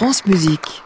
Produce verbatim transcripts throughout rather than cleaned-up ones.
France Musique.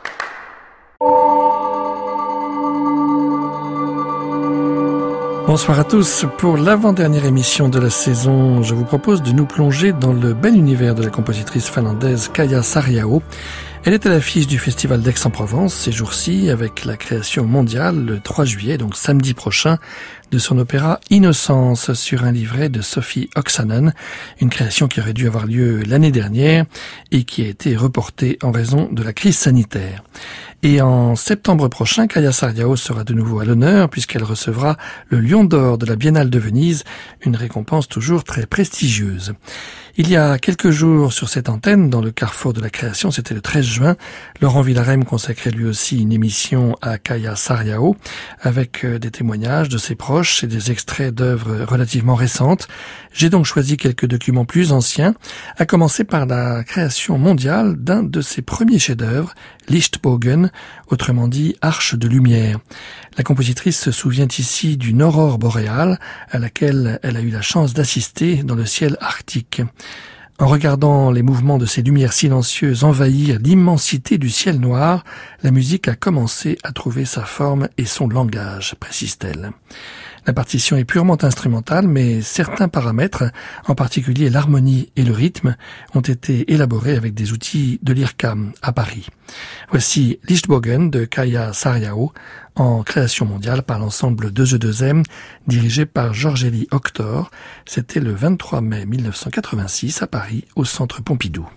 Bonsoir à tous. Pour l'avant-dernière émission de la saison, je vous propose de nous plonger dans le bel univers de la compositrice finlandaise Kaija Saariaho. Elle est à l'affiche du Festival d'Aix-en-Provence ces jours-ci avec la création mondiale le trois juillet, donc samedi prochain, de son opéra Innocence sur un livret de Sophie Oksanen, une création qui aurait dû avoir lieu l'année dernière et qui a été reportée en raison de la crise sanitaire. Et en septembre prochain, Kaija Saariaho sera de nouveau à l'honneur puisqu'elle recevra le Lion d'Or de la Biennale de Venise, une récompense toujours très prestigieuse. Il y a quelques jours sur cette antenne, dans le carrefour de la création, c'était le treize juin, Laurent Villarem consacrait lui aussi une émission à Kaija Saariaho avec des témoignages de ses proches et des extraits d'œuvres relativement récentes. J'ai donc choisi quelques documents plus anciens, à commencer par la création mondiale d'un de ses premiers chefs-d'œuvre, Lichtbogen, autrement dit Arche de lumière. La compositrice se souvient ici d'une aurore boréale à laquelle elle a eu la chance d'assister dans le ciel arctique. En regardant les mouvements de ces lumières silencieuses envahir l'immensité du ciel noir, la musique a commencé à trouver sa forme et son langage, précise-t-elle. La partition est purement instrumentale, mais certains paramètres, en particulier l'harmonie et le rythme, ont été élaborés avec des outils de l'I R C A M à Paris. Voici Lichtbogen de Kaija Saariaho, en création mondiale par l'ensemble deux E deux M, dirigé par Georgélie Hoctor. C'était le vingt-trois mai mille neuf cent quatre-vingt-six à Paris, au Centre Pompidou.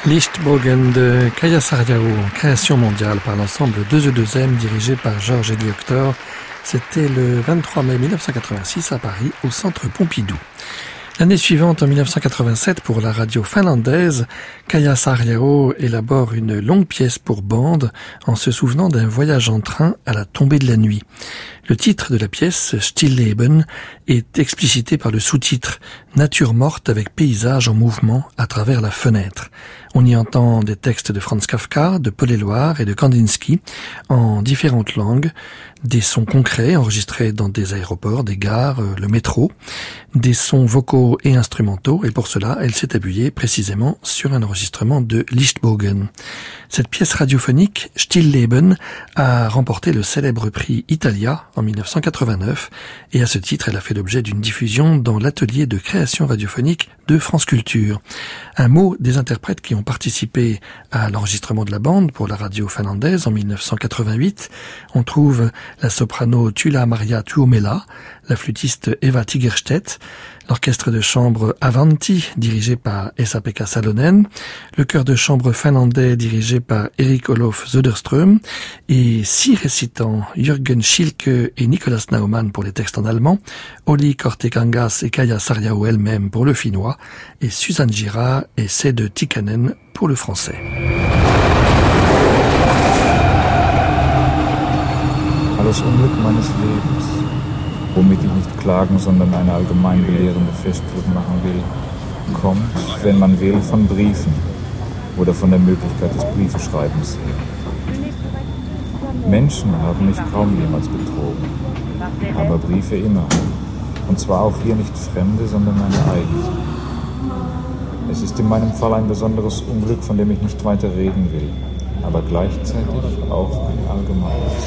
Lichtbogen de Kaya Sarriao, création mondiale par l'ensemble deux E deux M dirigé par Georges Elie Hoctor. C'était le vingt-trois mai mille neuf cent quatre-vingt-six à Paris, au Centre Pompidou. L'année suivante, en mille neuf cent quatre-vingt-sept, pour la radio finlandaise, Kaya Sarriao élabore une longue pièce pour bande en se souvenant d'un voyage en train à la tombée de la nuit. Le titre de la pièce, Stilleben, est explicité par le sous-titre « Nature morte avec paysage en mouvement à travers la fenêtre ». On y entend des textes de Franz Kafka, de Paul Éluard et de Kandinsky en différentes langues, des sons concrets enregistrés dans des aéroports, des gares, le métro, des sons vocaux et instrumentaux, et pour cela, elle s'est appuyée précisément sur un enregistrement de Lichtbogen. Cette pièce radiophonique, Stilleben, a remporté le célèbre prix Italia en mille neuf cent quatre-vingt-neuf, et à ce titre, elle a fait l'objet d'une diffusion dans l'atelier de création radiophonique de France Culture. Un mot des interprètes qui ont participé à l'enregistrement de la bande pour la radio finlandaise en mille neuf cent quatre-vingt-huit. On trouve la soprano Tuula Maria Tuomela, la flûtiste Eva Tigerstedt, l'orchestre de chambre Avanti, dirigé par Esa-Pekka Salonen, le chœur de chambre finlandais dirigé par Erik Olof Söderström, et six récitants, Jürgen Schilke et Nicolas Naumann pour les textes en allemand, Olli Kortekangas et Kaya Sarriao elle-même pour le finnois, et Susanne Girard et Sede Tikkanen pour le français. Alles Unglück meines Lebens, womit ich nicht klagen, sondern eine allgemein belehrende Festschrift machen will, kommt, wenn man will, von Briefen oder von der Möglichkeit des Briefeschreibens her. Menschen haben mich kaum jemals betrogen, aber Briefe immer. Und zwar auch hier nicht Fremde, sondern meine eigenen. Es ist in meinem Fall ein besonderes Unglück, von dem ich nicht weiter reden will, aber gleichzeitig auch ein allgemeines.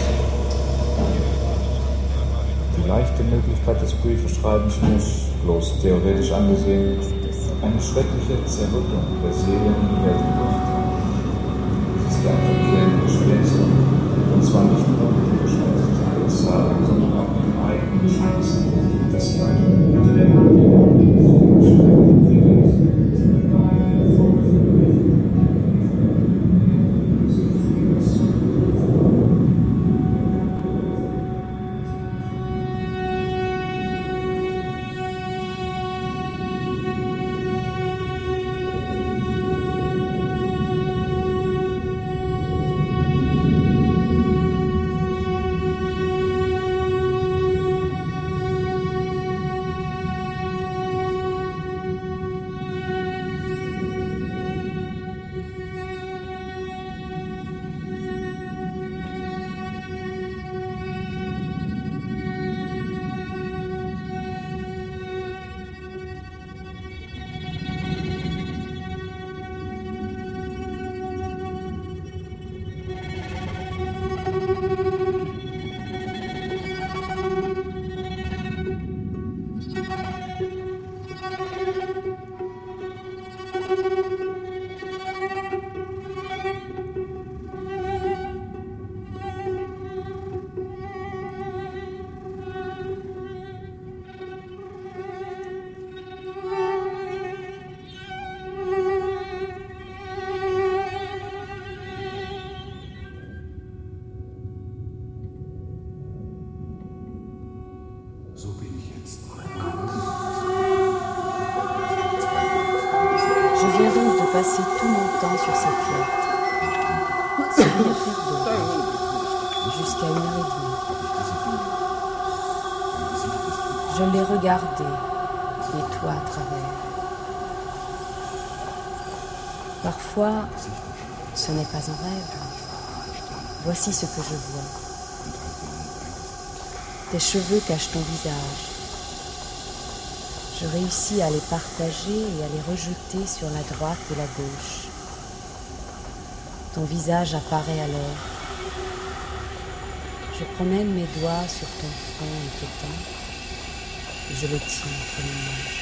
Die leichte Möglichkeit des Briefeschreibens muss, bloß theoretisch angesehen, eine schreckliche Zerrüttung der Seele in die Welt gebracht haben. Es ist ein Verkehr mit Gespenstern, und zwar nicht nur mit dem Gespenst des Adressaten, sondern auch mit dem eigenen Gespenst, das einen unter der Hand entwickelt. Passer tout mon temps sur cette lettre, sans rien faire d'autre, jusqu'à une heure et demie. Je l'ai regardé, et toi à travers. Parfois, ce n'est pas un rêve. Voici ce que je vois. Tes cheveux cachent ton visage. Je réussis à les partager et à les rejeter sur la droite et la gauche. Ton visage apparaît alors. Je promène mes doigts sur ton front et tes tempes, et je le tiens entre mes mains.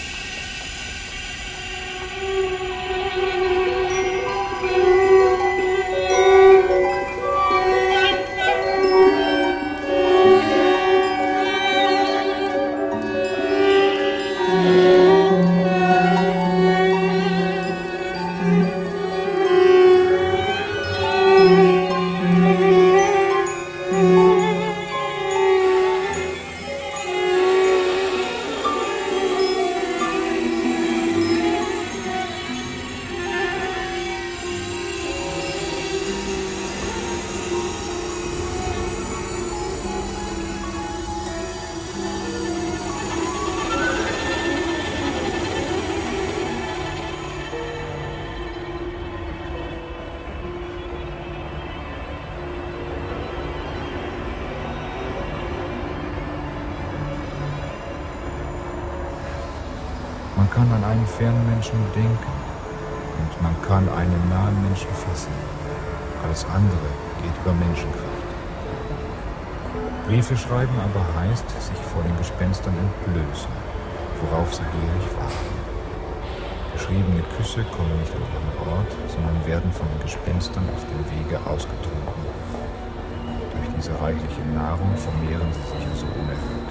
kann an einen fernen Menschen denken und man kann einen nahen Menschen fassen. Alles andere geht über Menschenkraft. Briefe schreiben aber heißt, sich vor den Gespenstern entblößen, worauf sie gierig warten. Geschriebene Küsse kommen nicht an ihren Ort, sondern werden von den Gespenstern auf dem Wege ausgetrunken. Durch diese reichliche Nahrung vermehren sie sich also unerhört.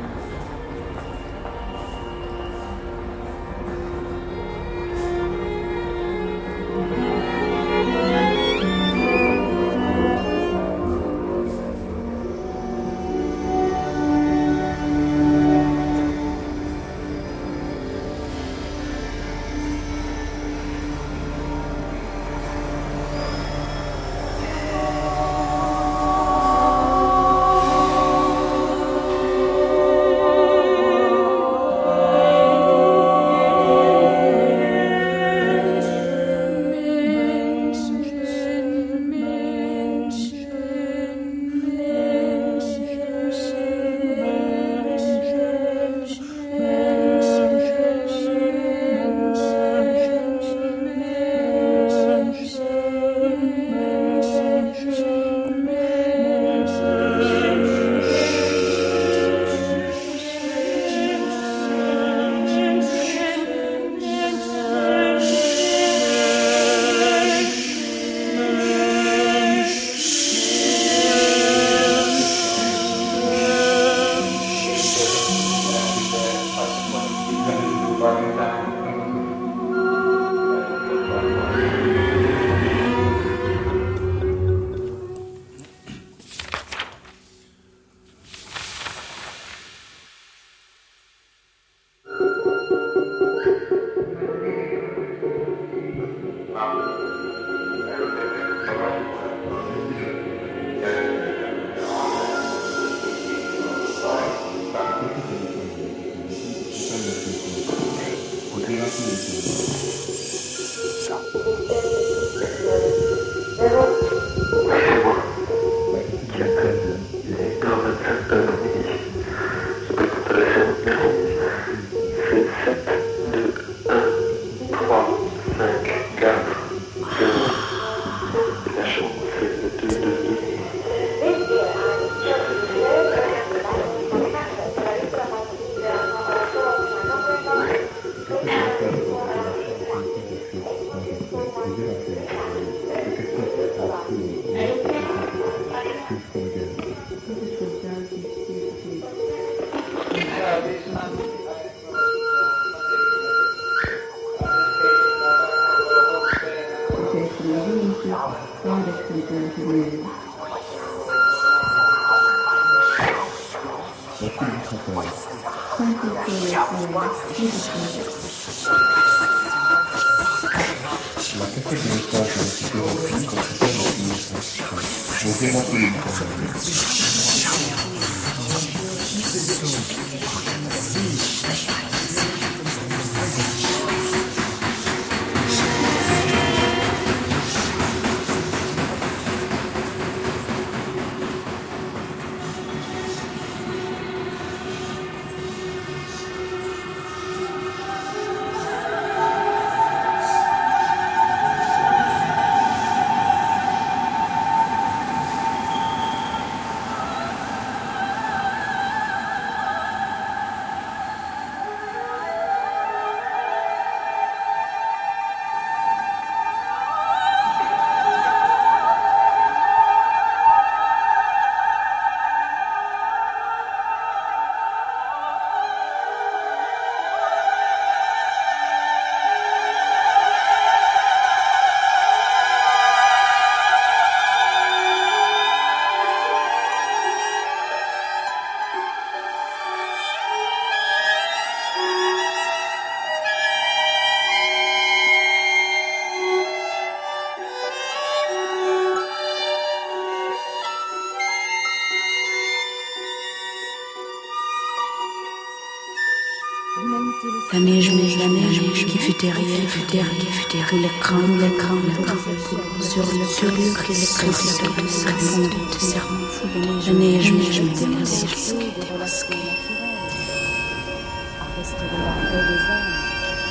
La neige, neige, la neige qui fut derrière, fut derrière, fut derrière, le crâne, le crâne, le crâne, sur le, sur le cristaux de serment, de serment, la neige, neige, neige, à restaurer la paix des âmes.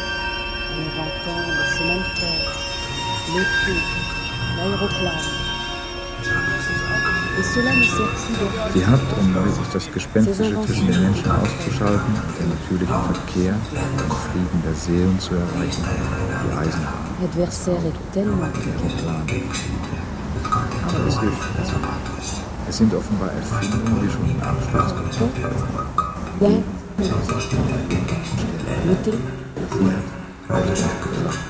chemin de fer, l'auto, l'aéroplane. Et cela ne sert plus de Sie hat, um sich das Gespenstische zwischen den Menschen auszuschalten und den natürlichen Verkehr und Frieden der Seelen zu erreichen, die Eisenbahn. L'adversaire est tellement compliqué. Aber es hilft nicht. Es sind offenbar Erfindungen, die schon in Abschluss sind. Ja, Mittel. Sie hat Automatik.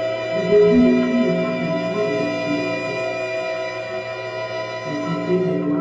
Thank you.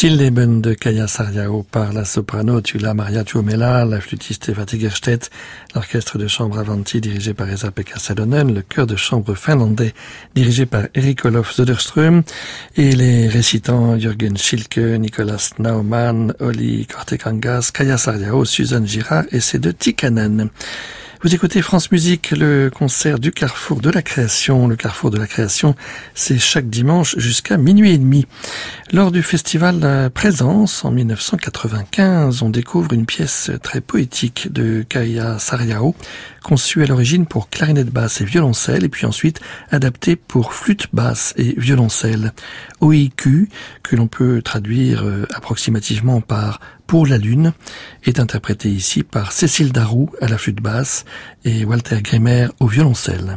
Stillleben de Kaya Sarrião par la soprano Tula Maria Tuomela, la flûtiste Eva Tigerstedt, l'orchestre de chambre Avanti dirigé par Esa-Pekka Salonen, le chœur de chambre finlandais dirigé par Erik Olof Söderström et les récitants Jürgen Schilke, Nicolas Naumann, Olli Kortekangas, Kaya Sarrião, Susan Girard et ses deux Tikkanen. Vous écoutez France Musique, le concert du Carrefour de la Création. Le Carrefour de la Création, c'est chaque dimanche jusqu'à minuit et demi. Lors du festival Présence, en mille neuf cent quatre-vingt-quinze, on découvre une pièce très poétique de Kaya Sarrião, conçue à l'origine pour clarinette basse et violoncelle, et puis ensuite adaptée pour flûte basse et violoncelle. O I Q, que l'on peut traduire approximativement par Pour la Lune, est interprété ici par Cécile Darroux à la flûte basse et Walter Grimmer au violoncelle.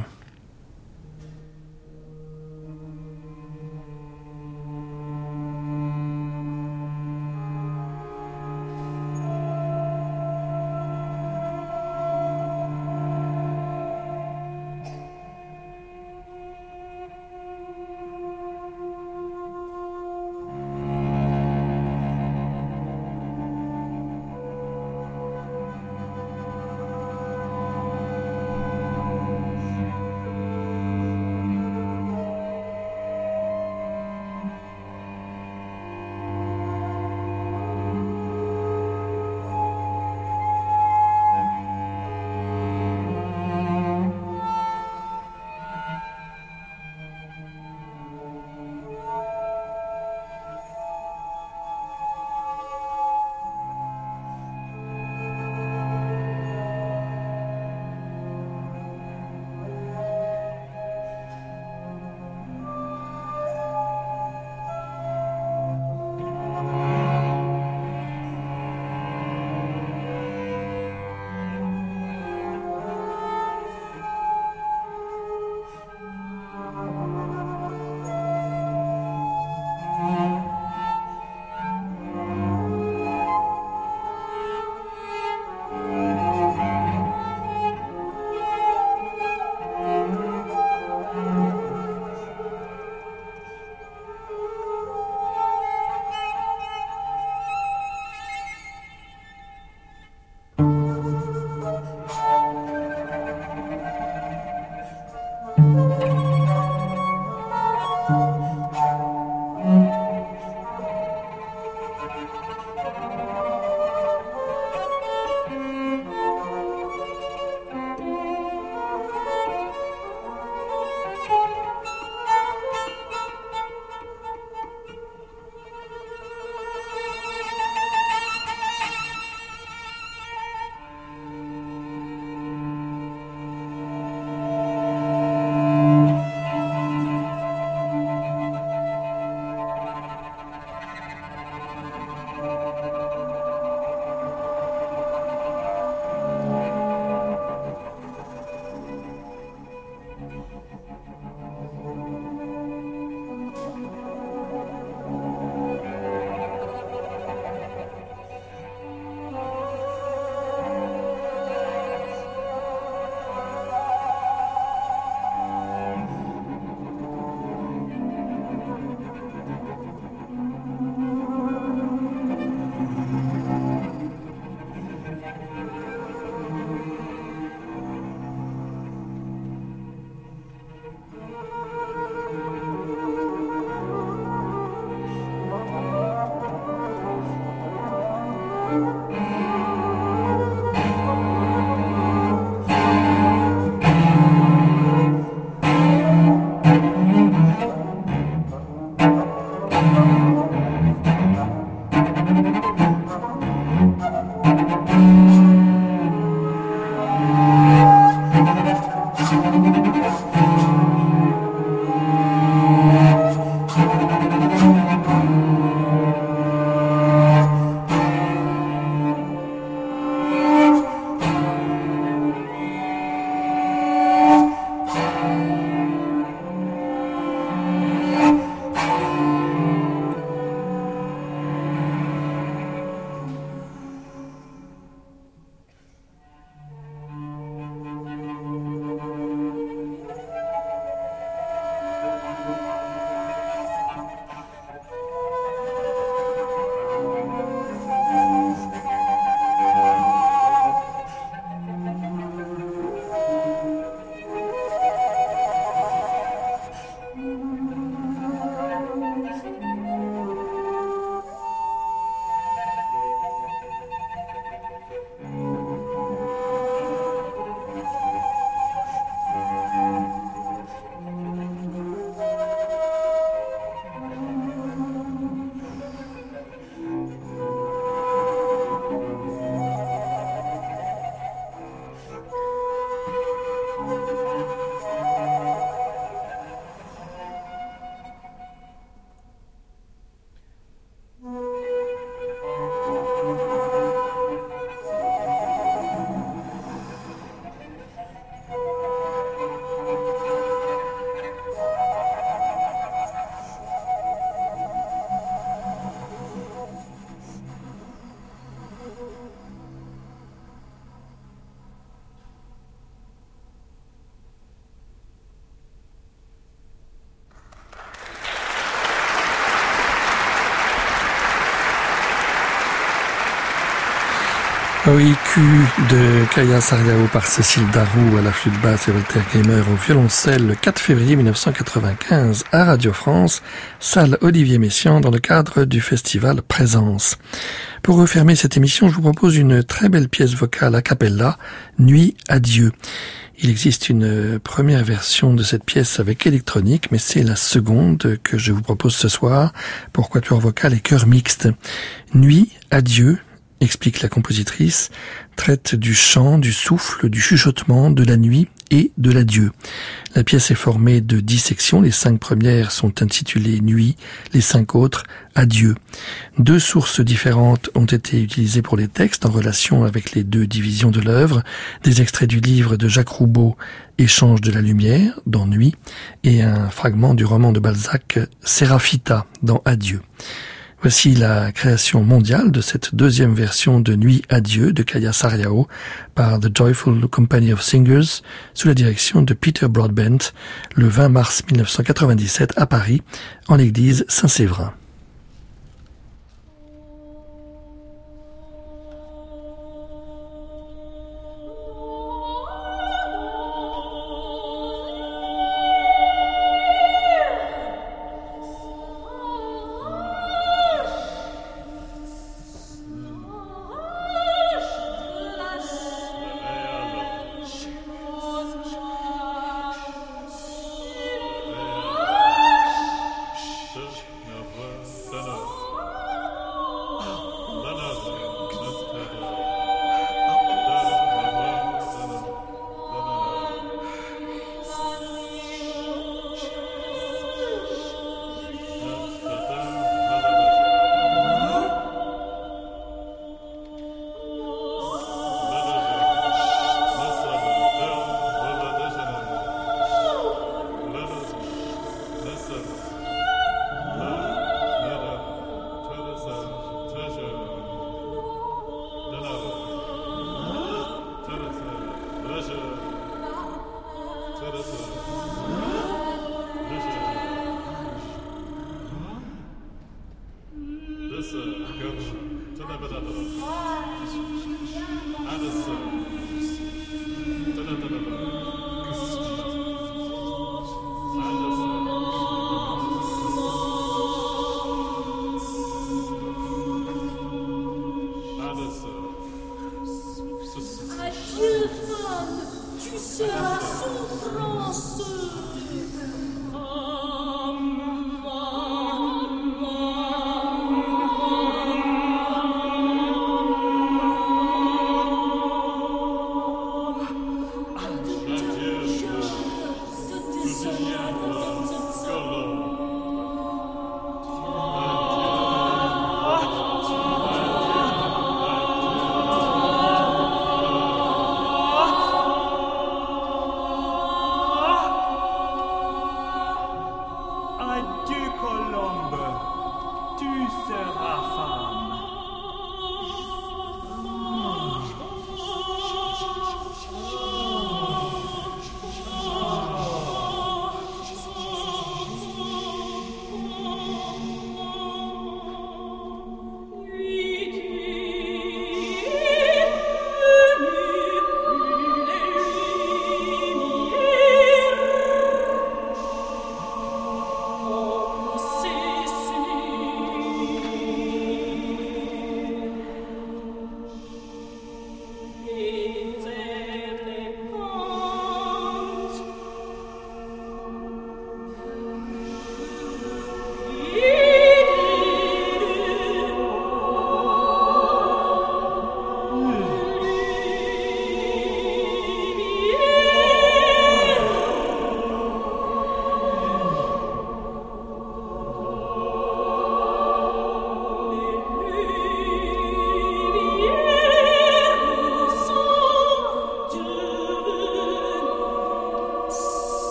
O I Q de Kaya Sariao par Cécile Darroux à la flûte basse et Walter Gaymer au violoncelle le quatre février mille neuf cent quatre-vingt-quinze à Radio France, salle Olivier Messiaen dans le cadre du festival Présence. Pour refermer cette émission, je vous propose une très belle pièce vocale a cappella, Nuit à Dieu. Il existe une première version de cette pièce avec électronique, mais c'est la seconde que je vous propose ce soir pour quatuor vocal et chœur mixte. Nuit à Dieu, explique la compositrice, traite du chant, du souffle, du chuchotement, de la nuit et de l'adieu. La pièce est formée de dix sections, les cinq premières sont intitulées Nuit, les cinq autres Adieu. Deux sources différentes ont été utilisées pour les textes en relation avec les deux divisions de l'œuvre, des extraits du livre de Jacques Roubaud, Échange de la lumière, dans Nuit, et un fragment du roman de Balzac, Séraphita, dans Adieu. Voici la création mondiale de cette deuxième version de Nuit à Dieu de Kaya Sariao par The Joyful Company of Singers sous la direction de Peter Broadbent le vingt mars mille neuf cent quatre-vingt-dix-sept à Paris en l'église Saint-Séverin.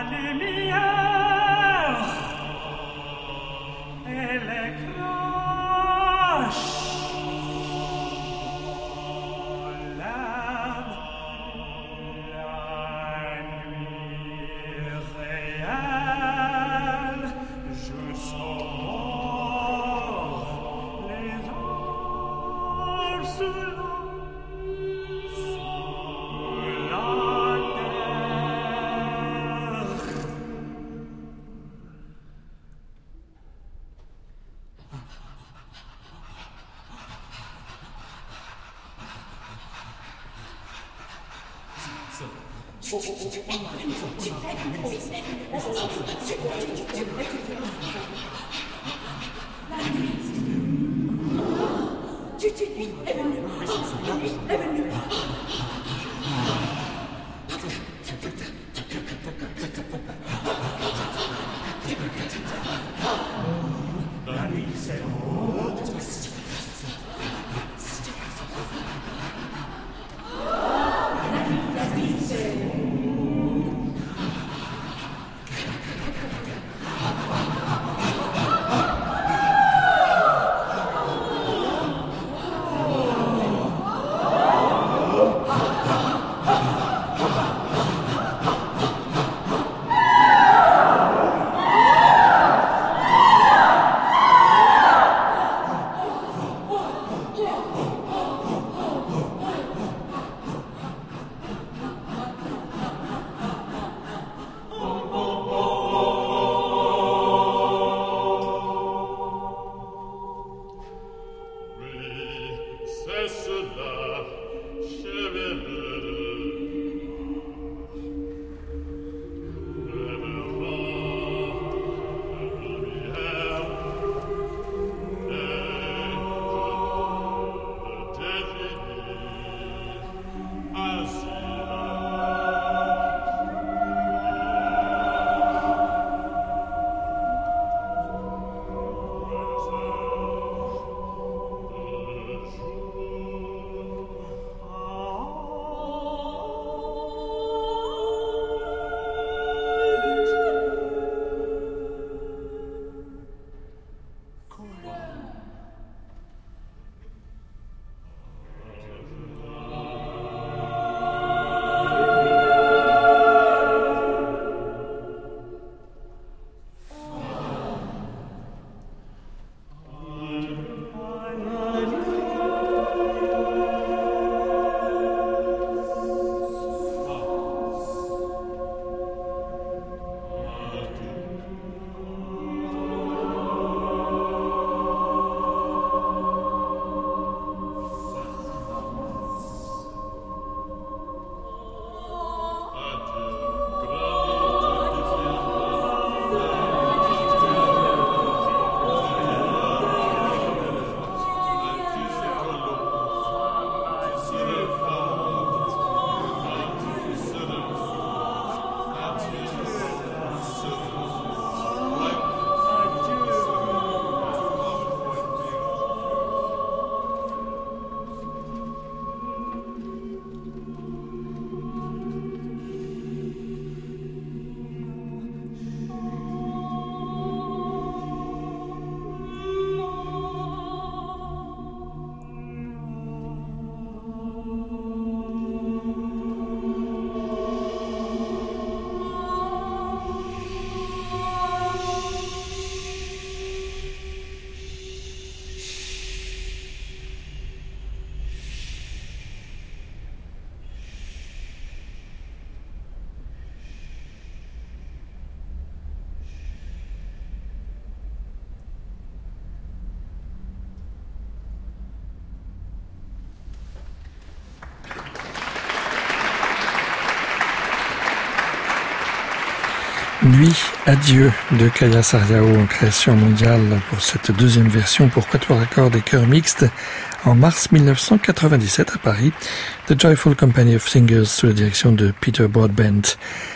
Nuit, adieu de Kaija Saariaho en création mondiale pour cette deuxième version pour quatuor à cordes et chœur mixte en mars mille neuf cent quatre-vingt-dix-sept à Paris, The Joyful Company of Singers sous la direction de Peter Broadbent.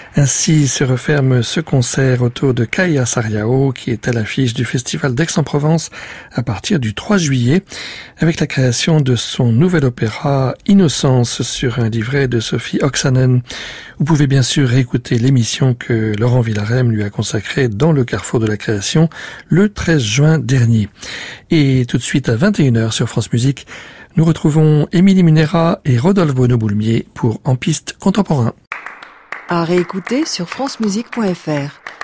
Ainsi se referme ce concert autour de Kaya Sarrião, qui est à l'affiche du Festival d'Aix-en-Provence à partir du trois juillet, avec la création de son nouvel opéra Innocence sur un livret de Sophie Oksanen. Vous pouvez bien sûr réécouter l'émission que Laurent Villarem lui a consacrée dans le Carrefour de la Création le treize juin dernier. Et tout de suite à vingt et une heures sur France Musique, nous retrouvons Émilie Munera et Rodolphe Bonneau-Boulmier pour En Piste Contemporain. À réécouter sur francemusique point f r.